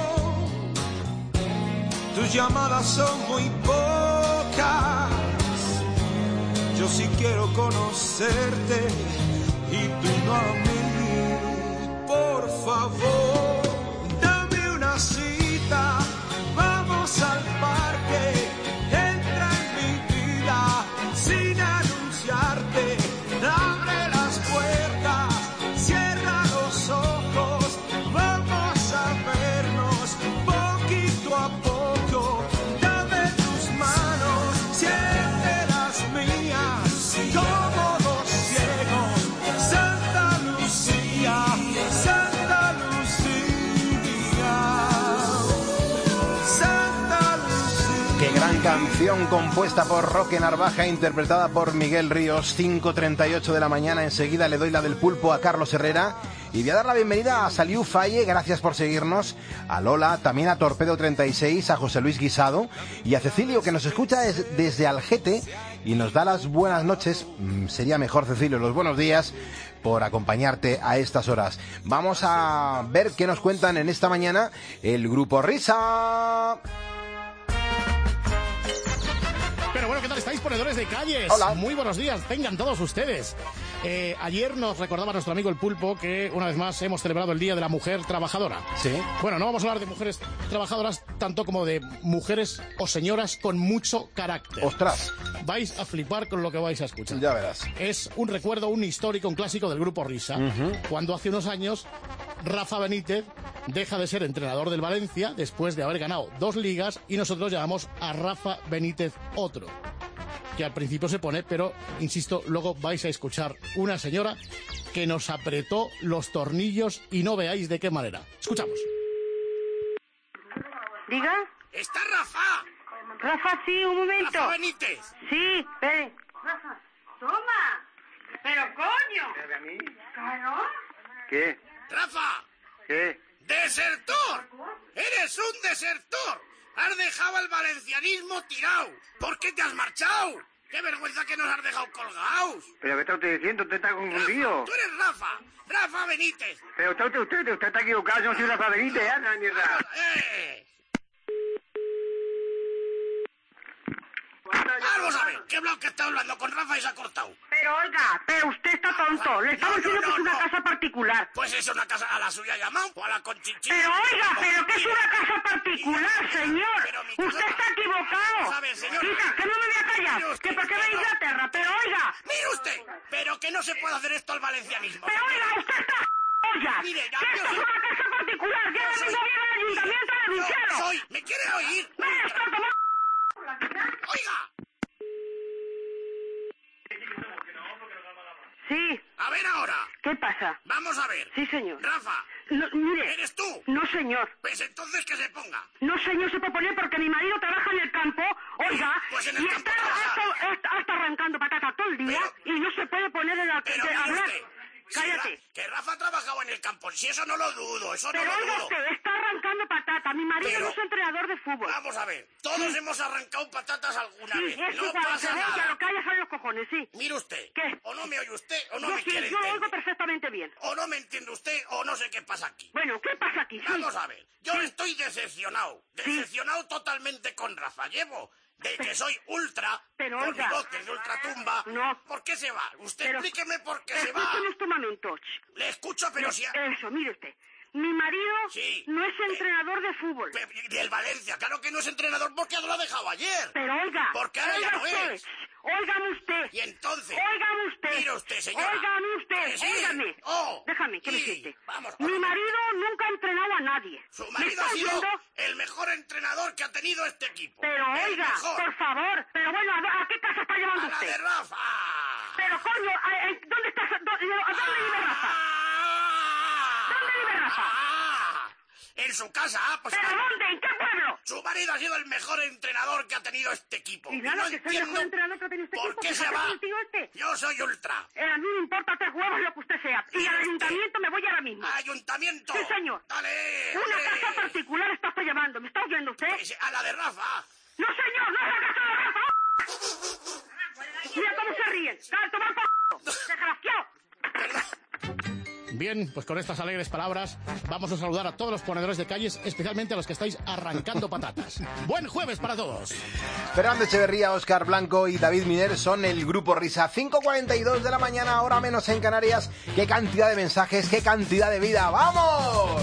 tus llamadas son muy pocas. Yo sí quiero conocerte y tú no a mí. Por favor, dame una cita, vamos al parque, entra en mi vida sin anunciarte. Abre las puertas, cierra los ojos, vamos a vernos poquito a poco. Dame tus manos, siente las mías, como dos ciegos. Santa Lucía, Santa Lucía, Santa Lucía. Qué gran canción compuesta por Roque Narvaja, interpretada por Miguel Ríos. Cinco treinta y ocho de la mañana. Enseguida le doy la del pulpo a Carlos Herrera. Y voy a dar la bienvenida a Saliu Falle, gracias por seguirnos, a Lola, también a Torpedo treinta y seis, a José Luis Guisado y a Cecilio, que nos escucha des- desde Algete y nos da las buenas noches, mm, sería mejor, Cecilio, los buenos días, por acompañarte a estas horas. Vamos a ver qué nos cuentan en esta mañana el Grupo Risa. Pero bueno, ¿qué tal estáis, ponedores de calles? Hola. Muy buenos días, tengan todos ustedes. Eh, ayer nos recordaba nuestro amigo el Pulpo que una vez más hemos celebrado el Día de la Mujer Trabajadora. Sí. Bueno, no vamos a hablar de mujeres trabajadoras tanto como de mujeres o señoras con mucho carácter. ¡Ostras! Vais a flipar con lo que vais a escuchar. Ya verás. Es un recuerdo, un histórico, un clásico del Grupo Risa. Ujú. Cuando hace unos años Rafa Benítez deja de ser entrenador del Valencia después de haber ganado dos ligas y nosotros llamamos a Rafa Benítez otro. Que al principio se pone, pero, insisto, luego vais a escuchar una señora que nos apretó los tornillos y no veáis de qué manera. Escuchamos. ¿Diga? ¡Está Rafa! Rafa, sí, un momento. Rafa Benítez. Sí, ven. Rafa, toma. Pero coño. ¿Pero a mí? Claro. ¿Qué? Rafa. ¿Qué? ¡Desertor! ¡Eres un desertor! ¡Has dejado el valencianismo tirado! ¿Por qué te has marchado? ¡Qué vergüenza que nos has dejado colgados! ¿Pero qué está usted diciendo? Usted está confundido. Rafa, tú eres Rafa. Rafa Benítez. Pero usted, usted, usted, usted está equivocado. Yo no soy Rafa Benítez, ¿eh? No, mierda. ¡Eh! Vamos a ver, ¿qué blog que está hablando con Rafa y se ha cortado? Pero oiga, pero usted está tonto. Le estamos diciendo que es una casa particular. Pues es una casa a la suya llamado o a la conchinchina. Pero oiga, pero que es una casa particular, señor. Usted está equivocado. Vamos a ver, señor. Hija, que no me voy a callar. Que por qué va a Inglaterra, pero oiga. Mire usted, pero que no se puede hacer esto al valencianismo. Pero oiga, usted está... Oiga, mire, ya, que esto es una casa particular. Que ahora mismo viene el ayuntamiento a denunciarlo. Soy, ¿me quiere oír? Mire, está tomando... Oiga. Sí. A ver ahora. ¿Qué pasa? Vamos a ver. Sí, señor. Rafa. No, mire. ¿Eres tú? No, señor. Pues entonces que se ponga. No, señor, se puede poner porque mi marido trabaja en el campo, oiga, pues en el y campo está, trabaja. hasta, hasta, hasta arrancando patata todo el día Pero, y no se puede poner en la... Pero de, mire hablar. usted. Cállate. Si Ra- que Rafa ha trabajado en el campo. Si eso no lo dudo, eso Pero no lo oiga dudo. usted, está arrancando patata. Mi marido Pero- no es entrenador de fútbol. Vamos a ver. Todos Sí. hemos arrancado patatas alguna Sí, vez. es No igual, pasa que nada. ya lo que haya son los cojones, sí. Mire usted. ¿Qué? O no me oye usted o no yo me sí, quiere yo lo entender. oigo perfectamente bien. O no me entiende usted o no sé qué pasa aquí. Bueno, ¿qué pasa aquí? Sí. Vamos a ver. Yo Sí. estoy decepcionado. Decepcionado totalmente con Rafa. Llevo de que soy ultra, Pero, con oiga. mi voz que es de ultratumba. No. ¿Por qué se va? Usted Pero- explíqueme por qué se va. Escúcheme este momento. Le escucho, pero Le- si... Eso, mire usted. Mi marido Sí. no es entrenador de fútbol. Y el Valencia, claro que no es entrenador porque lo ha dejado ayer. Pero oiga, Porque ahora ya oiga no usted, es. óigame usted. Y entonces... Óigame usted. Mire usted, señora. Óigame usted, Que sí. óigame. Oh. Déjame, que me Sí. siente. Vamos, Mi vamos. marido nunca ha entrenado a nadie. Su ¿Me marido está ha sido oyendo? el mejor entrenador que ha tenido este equipo. Pero El oiga, mejor. por favor. Pero bueno, ¿a, a qué casa está llevando A la usted? de Rafa. Pero coño, ¿a- a- ¿dónde está? ¿Dónde, ¿A dónde vive Rafa? ¿Dónde vive Rafa? Ah, en su casa. ah, Pues ¿Pero dónde? ¿En qué pueblo? su marido ha sido el mejor entrenador que ha tenido este equipo. Y Y nada, no que soy el entiendo mejor entrenador que ha tenido este ¿por equipo. qué se Fíjate va? el tío este. Yo soy ultra. Eh, a mí me importa tres huevos lo que usted sea. Y al ayuntamiento me voy ahora mismo. ¡Ayuntamiento! Sí, señor. ¡Dale! Una hombre! casa particular está usted llevando. ¿Me está oyendo usted? Pues, a la de Rafa. No, señor, no es la casa de Rafa. Mira cómo se ríen. ¡Dale, toma por desgraciado! Bien, pues con estas alegres palabras vamos a saludar a todos los ponedores de calles, especialmente a los que estáis arrancando patatas. ¡Buen jueves para todos! Fernando Echeverría, Óscar Blanco y David Miner son el Grupo Risa. cinco cuarenta y dos de la mañana, hora menos en Canarias. ¡Qué cantidad de mensajes, qué cantidad de vida! ¡Vamos!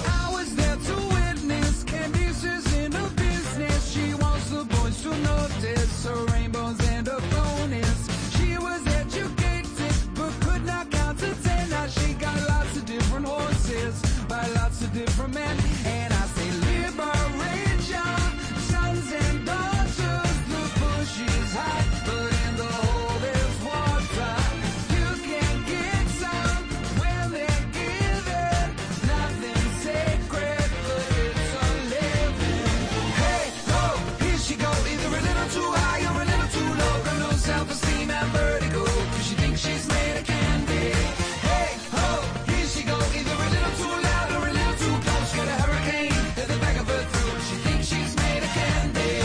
Different men, and I say liberation, sons and daughters, the bush is hot, but in the hole there's water. You can get some when they're given, nothing sacred, but it's a living. Hey, ho, here she go, either a little too high or a little too low, got no self-esteem and vertigo, cause she thinks she's made of candy. Hey, ho, here she go, either a little too loud or a little too close, got a hurricane at the back of her throat, she thinks she's made of candy.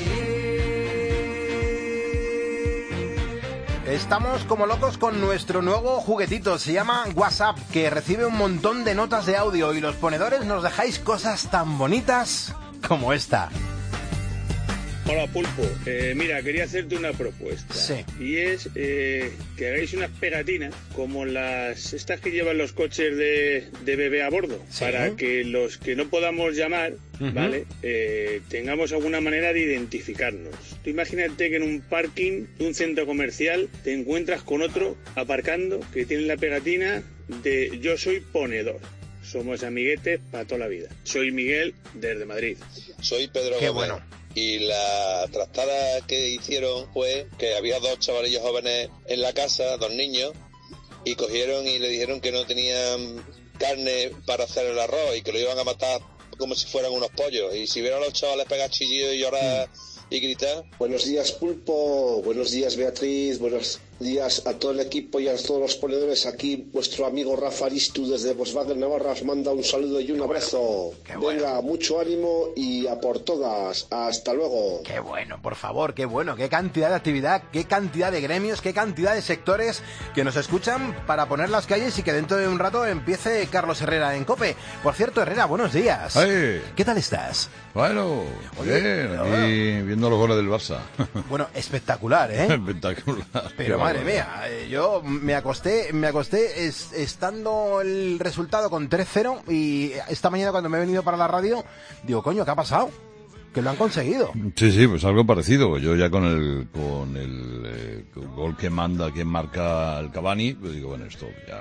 Estamos como locos con nuestro nuevo juguetito, se llama WhatsApp, que recibe un montón de notas de audio y los ponedores nos dejáis cosas tan bonitas como esta. Hola Pulpo, eh, mira, quería hacerte una propuesta. Sí. Y es eh, que hagáis unas pegatinas como las estas que llevan los coches de, de bebé a bordo, Sí. para que los que no podamos llamar, Ujú. ¿vale? Eh, tengamos alguna manera de identificarnos. Tú imagínate que en un parking de un centro comercial te encuentras con otro aparcando que tiene la pegatina de yo soy ponedor. Somos amiguetes para toda la vida. Soy Miguel desde Madrid. Soy Pedro Qué Gómez. bueno. Y la trastada que hicieron fue que había dos chavalillos jóvenes en la casa, dos niños, y cogieron y le dijeron que no tenían carne para hacer el arroz y que lo iban a matar como si fueran unos pollos. Y si vieron a los chavales pegar chillidos y llorar y gritar. Buenos días, Pulpo. Buenos días, Beatriz. Buenos días a todo el equipo y a todos los ponedores. Aquí vuestro amigo Rafa Aristu desde Volkswagen Navarra os manda un saludo y un abrazo. bueno. Venga, mucho ánimo y a por todas. Hasta luego. Qué bueno, por favor, qué bueno, qué cantidad de actividad, qué cantidad de gremios, qué cantidad de sectores que nos escuchan para poner las calles y que dentro de un rato empiece Carlos Herrera en COPE. Por cierto, Herrera, buenos días. ¡Ay! ¿Qué tal estás? Bueno, Oye, bien, pero- aquí viendo los goles del Barça. Bueno, espectacular, ¿eh? Espectacular. Pero Qué madre barbaridad. mía, eh, yo me acosté, me acosté es- estando el resultado con tres cero y esta mañana cuando me he venido para la radio, digo, coño, ¿qué ha pasado? Que lo han conseguido. Sí, sí, pues algo parecido. Yo ya con el con el eh, gol que manda, que marca el Cavani, pues digo, bueno, esto ya...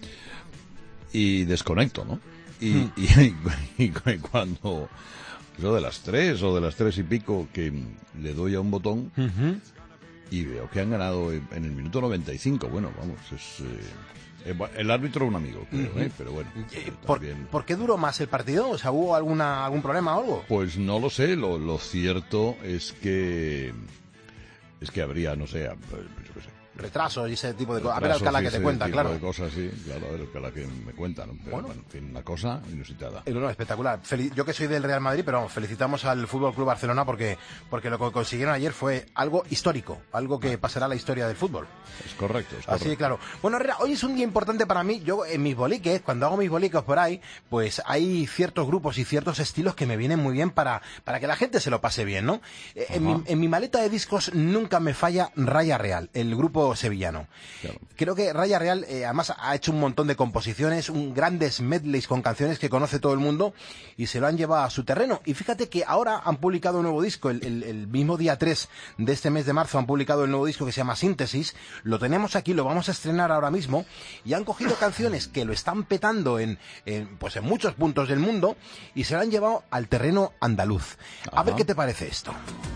Y desconecto, ¿no? Y, Hmm. y, y cuando... Eso de las tres o de las tres y pico que le doy a un botón y veo que han ganado en el minuto noventa y cinco. Bueno, vamos, es... eh, el árbitro un amigo, creo, Ujú. ¿eh? Pero bueno. ¿Por, también- ¿Por qué duró más el partido? O sea, ¿hubo alguna, algún problema o algo? Pues no lo sé, lo, lo cierto es que es que habría, no sé, pues, yo qué sé. Retrasos y ese tipo de cosas. A ver, retrasos Alcalá, y que te ese cuenta, tipo claro. de cosas, sí, claro, a ver, Alcalá que me cuentan, ¿no? Pero Bueno. bueno, en fin, una cosa inusitada. Eh, No, no, espectacular. Feli- Yo que soy del Real Madrid, pero vamos, felicitamos al Fútbol Club Barcelona porque, porque lo que consiguieron ayer fue algo histórico, algo que pasará a la historia del fútbol. Es correcto, es Así correcto. de claro. Bueno, Herrera, hoy es un día importante para mí. Yo en mis boliques, cuando hago mis boliques por ahí, pues hay ciertos grupos y ciertos estilos que me vienen muy bien para, para que la gente se lo pase bien, ¿no? Eh, En mi, en mi maleta de discos nunca me falla Raya Real, el grupo sevillano. Creo que Raya Real, eh, además, ha hecho un montón de composiciones, un grandes medleys con canciones que conoce todo el mundo y se lo han llevado a su terreno. Y fíjate que ahora han publicado un nuevo disco, el, el- el mismo día tres de este mes de marzo han publicado el nuevo disco que se llama Síntesis. Lo tenemos aquí, lo vamos a estrenar ahora mismo y han cogido canciones que lo están petando en, en, pues en muchos puntos del mundo y se lo han llevado al terreno andaluz. A ver Ajá. qué te parece esto.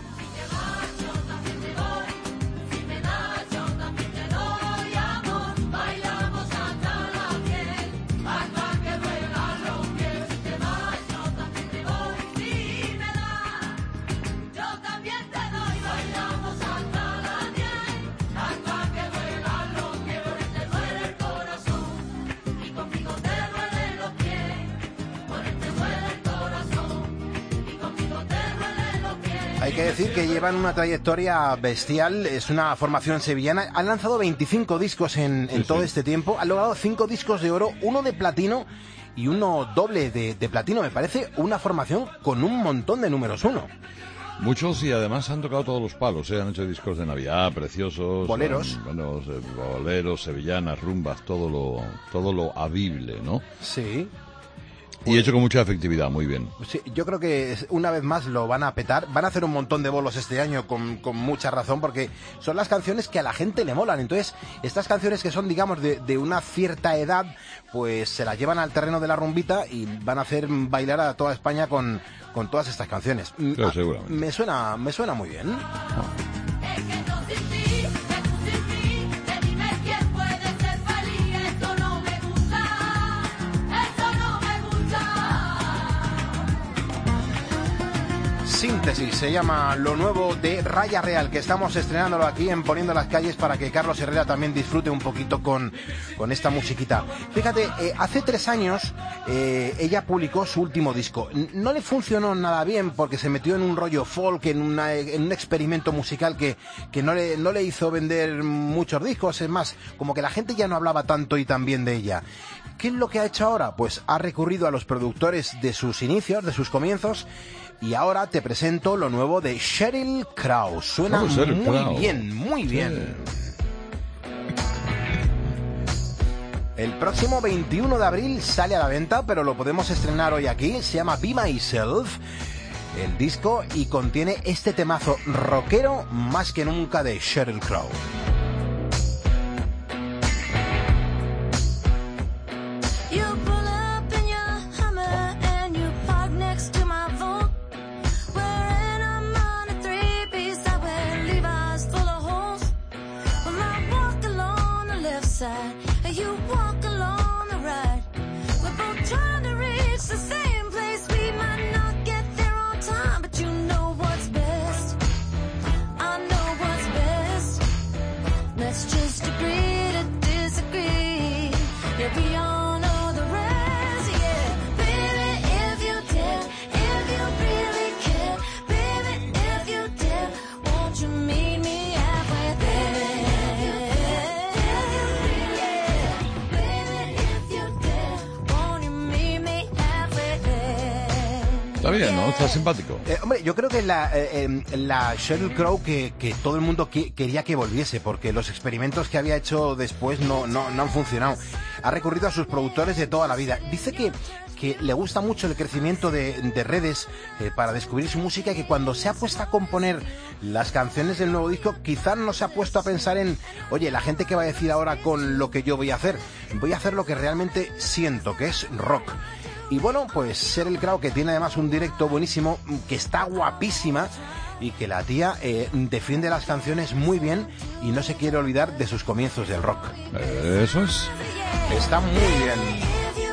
Bailamos hasta la piel, hasta que duela los pies. Si te vas, yo también te voy. Si me das, yo también te doy. Bailamos hasta la piel, hasta que duela los pies. Por él te duele el corazón y conmigo te duelen los pies. Por él te duele el corazón y conmigo te duelen los pies. Hay que decir que llevan una trayectoria bestial, es una formación sevillana. Han lanzado veinticinco discos en, en Sí, todo sí. este tiempo, han logrado cinco discos de oro, uno de platino y uno doble de, de platino. Me parece una formación con un montón de números uno. Muchos y además han tocado todos los palos, ¿eh? Han hecho discos de Navidad preciosos. Boleros. han- bueno, eh, boleros, sevillanas, rumbas, todo lo, todo lo habible, ¿no? Sí. Y hecho con mucha efectividad, muy bien. Sí, yo creo que es- una vez más lo van a petar. Van a hacer un montón de bolos este año con, con mucha razón porque son las canciones que a la gente le molan. Entonces, estas canciones que son, digamos, de, de una cierta edad, pues se las llevan al terreno de la rumbita y van a hacer bailar a toda España con, con todas estas canciones. Mm, Claro, ah, seguramente. Me suena, me suena muy bien. Dime quién puede ser feliz, esto no me gusta, esto no me gusta. Síntesis se llama lo nuevo de Raya Real, que estamos estrenándolo aquí en Poniendo las Calles para que Carlos Herrera también disfrute un poquito con, con esta musiquita. Fíjate, eh, hace tres años eh, ella publicó su último disco. N- No le funcionó nada bien porque se metió en un rollo folk, en, una, en un experimento musical que, que no, le, no le hizo vender muchos discos. Es más, como que la gente ya no hablaba tanto y tan bien de ella. ¿Qué es lo que ha hecho ahora? Pues ha recurrido a los productores de sus inicios, de sus comienzos. Y ahora te presento lo nuevo de Sheryl Crow. Suena Oh, Sheryl muy Crow. bien, muy bien. El próximo veintiuno de abril sale a la venta, pero lo podemos estrenar hoy aquí. Se llama Be Myself, el disco, y contiene este temazo rockero más que nunca de Sheryl Crow. You pull up in your Hummer and you park next to my Volt. Wearing a minor three-piece, I wear Levi's full of holes. When I walk along the left side, and you walk along the right, we're both trying to reach the same place. We might not get there on time, but you know what's best. bien, ¿no? Está simpático. Eh, hombre, yo creo que la, eh, eh, la Sheryl Crow que, que todo el mundo que, quería que volviese, porque los experimentos que había hecho después no, no, no han funcionado. Ha recurrido a sus productores de toda la vida. Dice que, que le gusta mucho el crecimiento de, de redes eh, para descubrir su música, y que cuando se ha puesto a componer las canciones del nuevo disco, quizás no se ha puesto a pensar en, oye, la gente que va a decir ahora con lo que yo voy a hacer. Voy a hacer lo que realmente siento, que es rock. Y bueno, pues Sheryl Crow, que tiene además un directo buenísimo, que está guapísima, y que la tía eh, defiende las canciones muy bien y no se quiere olvidar de sus comienzos del rock. Eso es. Está muy bien.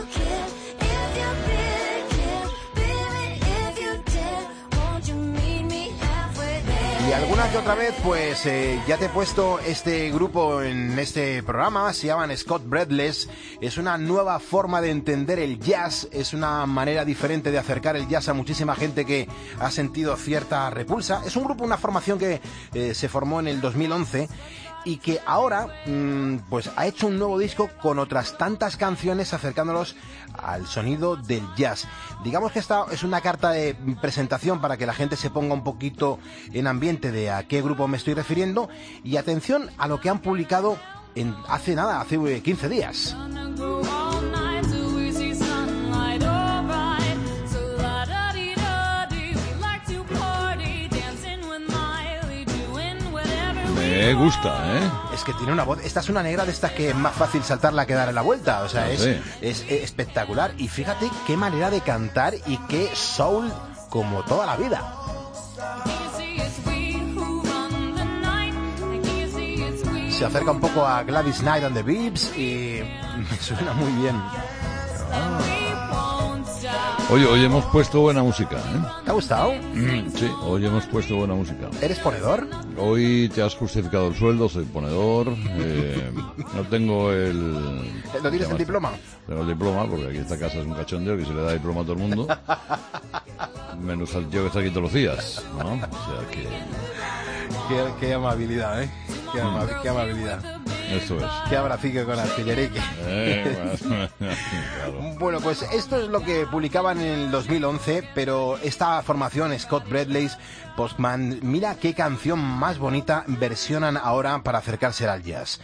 Y alguna que otra vez, pues eh, ya te he puesto este grupo en este programa. Se llaman Scott Breathless. Es una nueva forma de entender el jazz. Es una manera diferente de acercar el jazz a muchísima gente que ha sentido cierta repulsa. Es un grupo, una formación que eh, se formó en el dos mil once y que ahora mmm, pues ha hecho un nuevo disco con otras tantas canciones acercándolos al sonido del jazz. Digamos que esta es una carta de presentación para que la gente se ponga un poquito en ambiente de a qué grupo me estoy refiriendo, y atención a lo que han publicado en hace nada, hace quince días. Me gusta, ¿eh? Es que tiene una voz. Esta es una negra de estas que es más fácil saltarla que darle la vuelta. O sea, No es, sé. es, es espectacular. Y fíjate qué manera de cantar y qué soul como toda la vida. Se acerca un poco a Gladys Knight and the Beeps y me suena muy bien. Oye, hoy hemos puesto buena música, ¿eh? ¿Te ha gustado? Mm, sí, hoy hemos puesto buena música. ¿Eres ponedor? Hoy te has justificado el sueldo, soy ponedor. Eh, no tengo el... ¿No tienes el diploma? Tengo el diploma, porque aquí esta casa es un cachondeo que se le da diploma a todo el mundo. Menos al tío que está aquí todos los días, ¿no? O sea que... Qué, qué amabilidad, ¿eh? Qué, ama- qué amabilidad. Eso es. Qué abracique con artillerique. Eh, bueno, claro. Bueno, pues esto es lo que publicaban en el dos mil once, pero esta formación, Scott Breathless, Postman, mira qué canción más bonita versionan ahora para acercarse al jazz.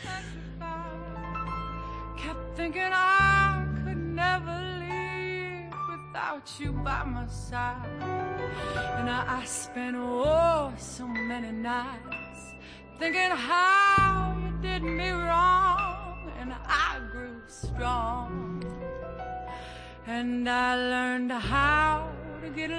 Kept thinking I could never live without you by my side. And I, I spent oh so many nights thinking how you did me wrong, and I grew strong, and I learned how to get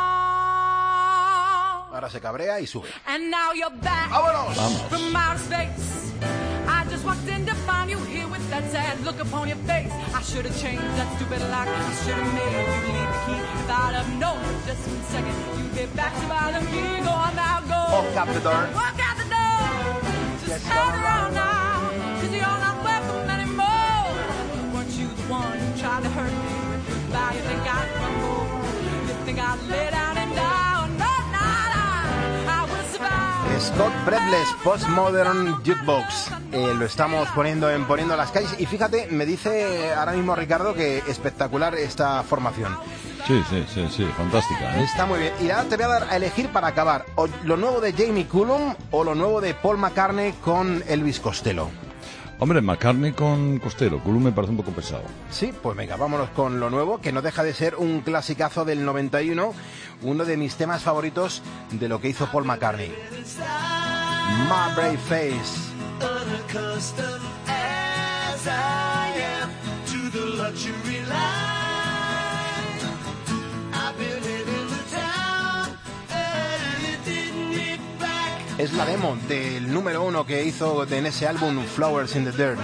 along. Ahora se cabrea y sube. And now you're back ¡Vámonos! from outer space. I just walked in to find you here with that sad look upon your face. I should have changed that stupid lock. I should have made you leave the key. If I'd have known for just one second you'd get back to bothering me. Go on now, go. Walk out the door. Walk out the door. Just turn around now, 'cause you're not welcome anymore. Weren't you the one who tried to hurt me with goodbye? You think I'd crumble? You think I'd lay down and die? No, not I. I will survive. Scott Breathless, Postmodern Jukebox. Eh, lo estamos poniendo en Poniendo las Calles. Y fíjate, me dice ahora mismo Ricardo que espectacular esta formación. Sí, sí, sí, sí, fantástica, ¿eh? Está muy bien. Y ahora te voy a dar a elegir para acabar o lo nuevo de Jamie Cullum o lo nuevo de Paul McCartney con Elvis Costello. Hombre, McCartney con Costello, Cullum me parece un poco pesado. Sí, pues venga, vámonos con lo nuevo, que no deja de ser un clasicazo del noventa y uno, uno de mis temas favoritos de lo que hizo Paul McCartney. My Brave Face. Unaccustomed as I am to the luxury life, I've been in the town and it didn't hit back. Es la demo del número uno que hizo en ese álbum Flowers in the Dirt.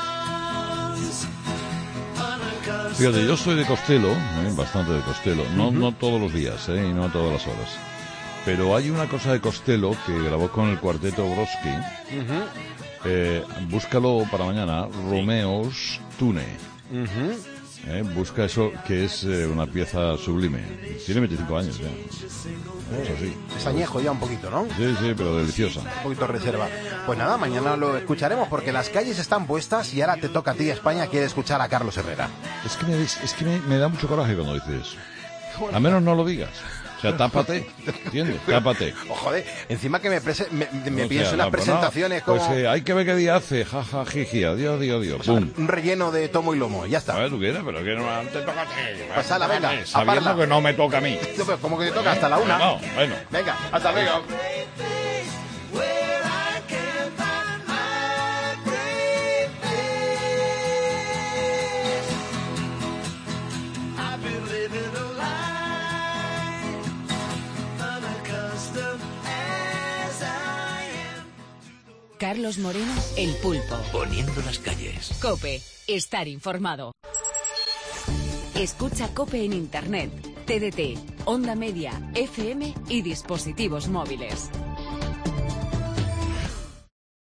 Fíjate, yo soy de Costello, ¿eh? Bastante de Costello, no, no todos los días, ¿eh? Y no a todas las horas. Pero hay una cosa de Costello que grabó con el cuarteto Brodsky. Ujú. Eh, búscalo para mañana, Romeo's Tune. Ujú. Eh, busca eso, que es eh, una pieza sublime. Tiene veinticinco años ya. Eso sí. Es añejo ya un poquito, ¿no? Sí, sí, pero deliciosa. Un poquito reserva. Pues nada, mañana lo escucharemos porque las calles están puestas y ahora te toca a ti, España, quiere escuchar a Carlos Herrera. Es que me, es que me, me da mucho coraje cuando dices eso. A menos no lo digas. O sea, tápate, ¿entiendes? Tápate. Oh, joder, encima que me, prese- me, me O pienso sea, en las no, pues presentaciones no, como Pues eh, hay que ver qué día hace, jaja, jiji, adiós, adiós, adiós, pum. un relleno de tomo y lomo, ya está. A ver, tú quieres, pero que no te toca a ti. Pasala, venga, Sabiendo aparla. que no me toca a mí. No, pero ¿cómo que te toca? Hasta la una. No, bueno. Venga, hasta luego. Carlos Moreno, El Pulpo. Poniendo las calles. COPE. Estar informado. Escucha COPE en Internet, T D T, Onda Media, F M y dispositivos móviles.